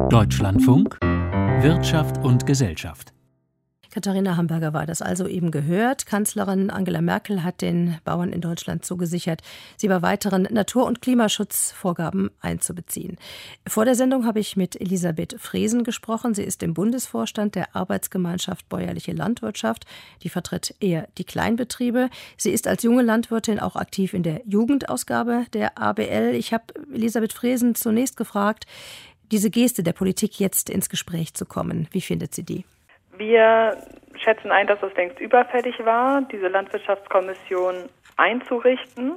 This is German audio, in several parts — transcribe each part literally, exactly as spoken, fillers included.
Deutschlandfunk Wirtschaft und Gesellschaft. Katharina Hamburger war das also eben gehört. Kanzlerin Angela Merkel hat den Bauern in Deutschland zugesichert, sie bei weiteren Natur- und Klimaschutzvorgaben einzubeziehen. Vor der Sendung habe ich mit Elisabeth Fresen gesprochen. Sie ist im Bundesvorstand der Arbeitsgemeinschaft Bäuerliche Landwirtschaft. Die vertritt eher die Kleinbetriebe. Sie ist als junge Landwirtin auch aktiv in der Jugendausgabe der A B L. Ich habe Elisabeth Fresen zunächst gefragt, diese Geste der Politik jetzt ins Gespräch zu kommen. Wie findet sie die? Wir schätzen ein, dass es längst überfällig war, diese Landwirtschaftskommission einzurichten.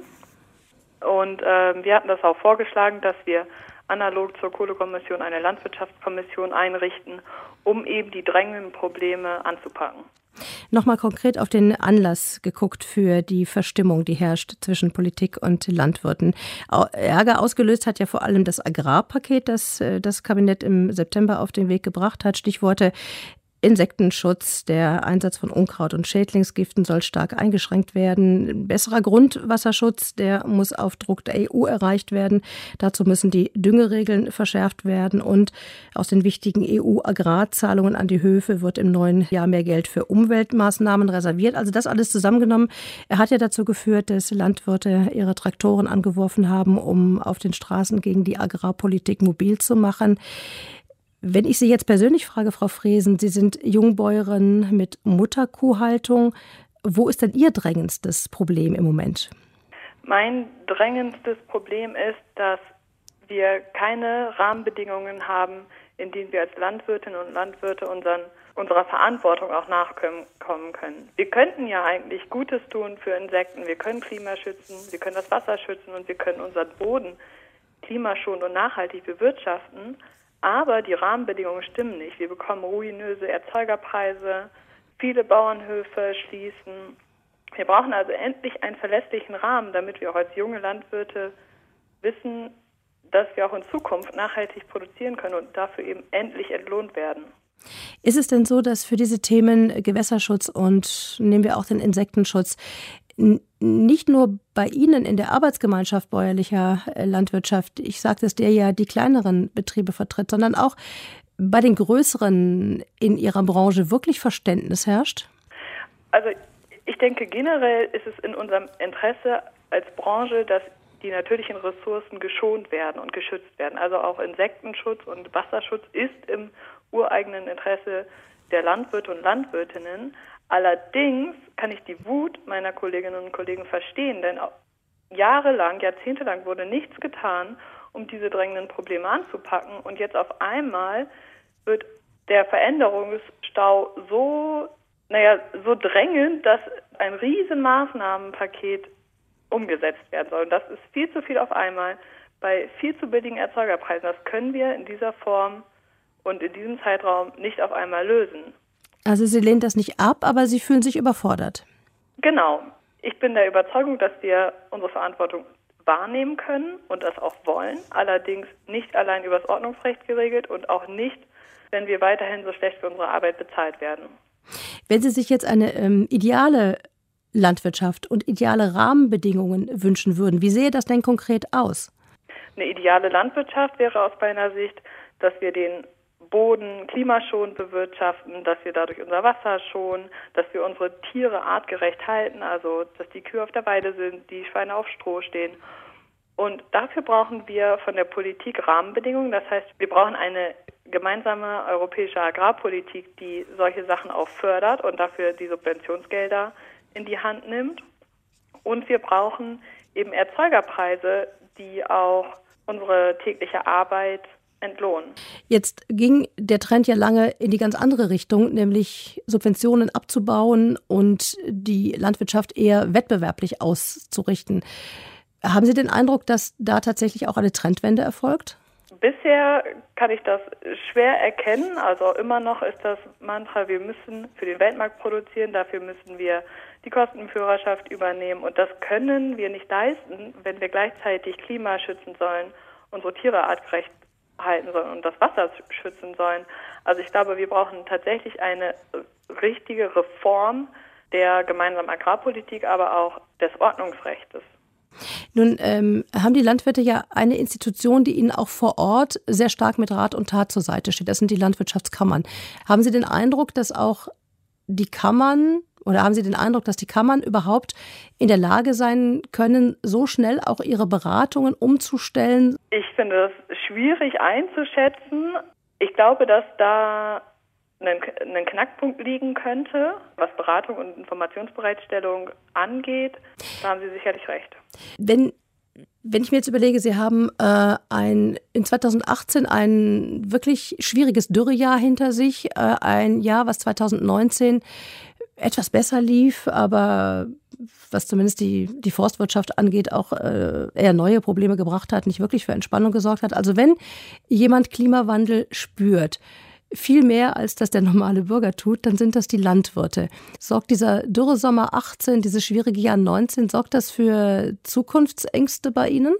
Und äh, wir hatten das auch vorgeschlagen, dass wir analog zur Kohlekommission eine Landwirtschaftskommission einrichten, um eben die drängenden Probleme anzupacken. Nochmal konkret auf den Anlass geguckt für die Verstimmung, die herrscht zwischen Politik und Landwirten. Ärger ausgelöst hat ja vor allem das Agrarpaket, das das Kabinett im September auf den Weg gebracht hat. Stichworte: Insektenschutz, der Einsatz von Unkraut- und Schädlingsgiften soll stark eingeschränkt werden. Besserer Grundwasserschutz, der muss auf Druck der E U erreicht werden. Dazu müssen die Düngeregeln verschärft werden. Und aus den wichtigen E U-Agrarzahlungen an die Höfe wird im neuen Jahr mehr Geld für Umweltmaßnahmen reserviert. Also das alles zusammengenommen hat ja dazu geführt, dass Landwirte ihre Traktoren angeworfen haben, um auf den Straßen gegen die Agrarpolitik mobil zu machen. Wenn ich Sie jetzt persönlich frage, Frau Fresen, Sie sind Jungbäuerin mit Mutterkuhhaltung. Wo ist denn Ihr drängendstes Problem im Moment? Mein drängendstes Problem ist, dass wir keine Rahmenbedingungen haben, in denen wir als Landwirtinnen und Landwirte unseren, unserer Verantwortung auch nachkommen können. Wir könnten ja eigentlich Gutes tun für Insekten. Wir können Klima schützen, wir können das Wasser schützen und wir können unseren Boden klimaschonend und nachhaltig bewirtschaften. Aber die Rahmenbedingungen stimmen nicht. Wir bekommen ruinöse Erzeugerpreise, viele Bauernhöfe schließen. Wir brauchen also endlich einen verlässlichen Rahmen, damit wir auch als junge Landwirte wissen, dass wir auch in Zukunft nachhaltig produzieren können und dafür eben endlich entlohnt werden. Ist es denn so, dass für diese Themen Gewässerschutz und nehmen wir auch den Insektenschutz nicht nur bei Ihnen in der Arbeitsgemeinschaft bäuerlicher Landwirtschaft, ich sagte es, der ja die kleineren Betriebe vertritt, sondern auch bei den größeren in Ihrer Branche wirklich Verständnis herrscht? Also ich denke, generell ist es in unserem Interesse als Branche, dass die natürlichen Ressourcen geschont werden und geschützt werden. Also auch Insektenschutz und Wasserschutz ist im ureigenen Interesse der Landwirte und Landwirtinnen. Allerdings kann ich die Wut meiner Kolleginnen und Kollegen verstehen, denn jahrelang, jahrzehntelang wurde nichts getan, um diese drängenden Probleme anzupacken. Und jetzt auf einmal wird der Veränderungsstau so, naja, so drängend, dass ein riesen Maßnahmenpaket umgesetzt werden soll. Und das ist viel zu viel auf einmal bei viel zu billigen Erzeugerpreisen. Das können wir in dieser Form und in diesem Zeitraum nicht auf einmal lösen. Also Sie lehnen das nicht ab, aber Sie fühlen sich überfordert. Genau. Ich bin der Überzeugung, dass wir unsere Verantwortung wahrnehmen können und das auch wollen. Allerdings nicht allein über das Ordnungsrecht geregelt und auch nicht, wenn wir weiterhin so schlecht für unsere Arbeit bezahlt werden. Wenn Sie sich jetzt eine ähm, ideale Landwirtschaft und ideale Rahmenbedingungen wünschen würden, wie sähe das denn konkret aus? Eine ideale Landwirtschaft wäre aus meiner Sicht, dass wir den Boden klimaschonend bewirtschaften, dass wir dadurch unser Wasser schonen, dass wir unsere Tiere artgerecht halten, also dass die Kühe auf der Weide sind, die Schweine auf Stroh stehen. Und dafür brauchen wir von der Politik Rahmenbedingungen. Das heißt, wir brauchen eine gemeinsame europäische Agrarpolitik, die solche Sachen auch fördert und dafür die Subventionsgelder in die Hand nimmt. Und wir brauchen eben Erzeugerpreise, die auch unsere tägliche Arbeit entlohnen. Jetzt ging der Trend ja lange in die ganz andere Richtung, nämlich Subventionen abzubauen und die Landwirtschaft eher wettbewerblich auszurichten. Haben Sie den Eindruck, dass da tatsächlich auch eine Trendwende erfolgt? Bisher kann ich das schwer erkennen. Also immer noch ist das Mantra, wir müssen für den Weltmarkt produzieren, dafür müssen wir die Kostenführerschaft übernehmen. Und das können wir nicht leisten, wenn wir gleichzeitig Klima schützen sollen, unsere Tiere artgerecht halten sollen und das Wasser schützen sollen. Also ich glaube, wir brauchen tatsächlich eine richtige Reform der gemeinsamen Agrarpolitik, aber auch des Ordnungsrechts. Nun ähm, haben die Landwirte ja eine Institution, die ihnen auch vor Ort sehr stark mit Rat und Tat zur Seite steht. Das sind die Landwirtschaftskammern. Haben Sie den Eindruck, dass auch die Kammern oder haben Sie den Eindruck, dass die Kammern überhaupt in der Lage sein können, so schnell auch ihre Beratungen umzustellen? Ich finde das schwierig einzuschätzen. Ich glaube, dass da ein Knackpunkt liegen könnte, was Beratung und Informationsbereitstellung angeht. Da haben Sie sicherlich recht. Wenn, wenn ich mir jetzt überlege, Sie haben äh, ein, in zweitausendachtzehn ein wirklich schwieriges Dürrejahr hinter sich, äh, ein Jahr, was zweitausendneunzehn etwas besser lief, aber was zumindest die, die Forstwirtschaft angeht, auch äh, eher neue Probleme gebracht hat, nicht wirklich für Entspannung gesorgt hat. Also wenn jemand Klimawandel spürt, viel mehr, als das der normale Bürger tut, dann sind das die Landwirte. Sorgt dieser Dürresommer achtzehn, dieses schwierige Jahr neunzehn, sorgt das für Zukunftsängste bei Ihnen?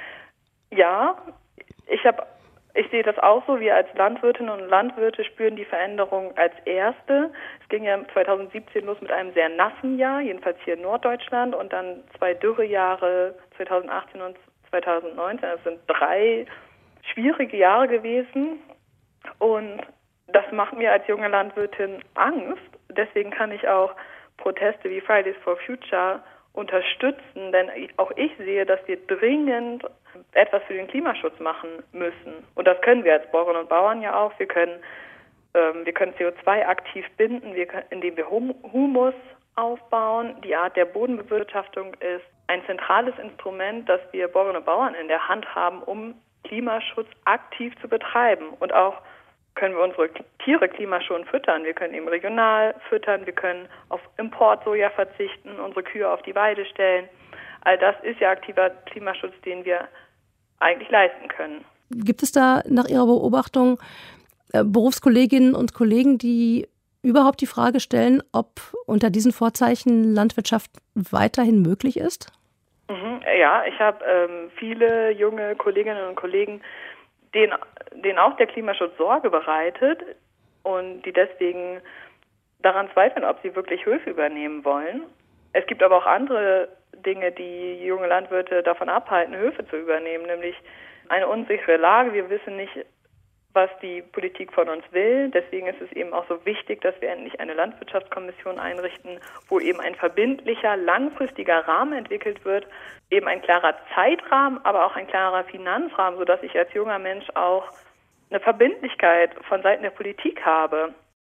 Ja, ich habe, ich sehe das auch so. Wir als Landwirtinnen und Landwirte spüren die Veränderung als Erste. Es ging ja zweitausendsiebzehn los mit einem sehr nassen Jahr, jedenfalls hier in Norddeutschland, und dann zwei Dürrejahre zweitausendachtzehn und zweitausendneunzehn. Das sind drei schwierige Jahre gewesen. Und das macht mir als junge Landwirtin Angst. Deswegen kann ich auch Proteste wie Fridays for Future unterstützen, denn auch ich sehe, dass wir dringend etwas für den Klimaschutz machen müssen. Und das können wir als Bäuerinnen und Bauern ja auch. Wir können, ähm, wir können C O zwei aktiv binden, wir können, indem wir hum- Humus aufbauen. Die Art der Bodenbewirtschaftung ist ein zentrales Instrument, das wir Bäuerinnen und Bauern in der Hand haben, um Klimaschutz aktiv zu betreiben. Und auch können wir unsere Tiere klimaschonend füttern. Wir können eben regional füttern, wir können auf Importsoja verzichten, unsere Kühe auf die Weide stellen. All das ist ja aktiver Klimaschutz, den wir eigentlich leisten können. Gibt es da nach Ihrer Beobachtung äh, Berufskolleginnen und Kollegen, die überhaupt die Frage stellen, ob unter diesen Vorzeichen Landwirtschaft weiterhin möglich ist? Mhm, ja, ich habe ähm, viele junge Kolleginnen und Kollegen, denen, denen auch der Klimaschutz Sorge bereitet und die deswegen daran zweifeln, ob sie wirklich Höfe übernehmen wollen. Es gibt aber auch andere Dinge, die junge Landwirte davon abhalten, Höfe zu übernehmen, nämlich eine unsichere Lage. Wir wissen nicht, was die Politik von uns will. Deswegen ist es eben auch so wichtig, dass wir endlich eine Landwirtschaftskommission einrichten, wo eben ein verbindlicher, langfristiger Rahmen entwickelt wird, eben ein klarer Zeitrahmen, aber auch ein klarer Finanzrahmen, sodass ich als junger Mensch auch eine Verbindlichkeit von Seiten der Politik habe.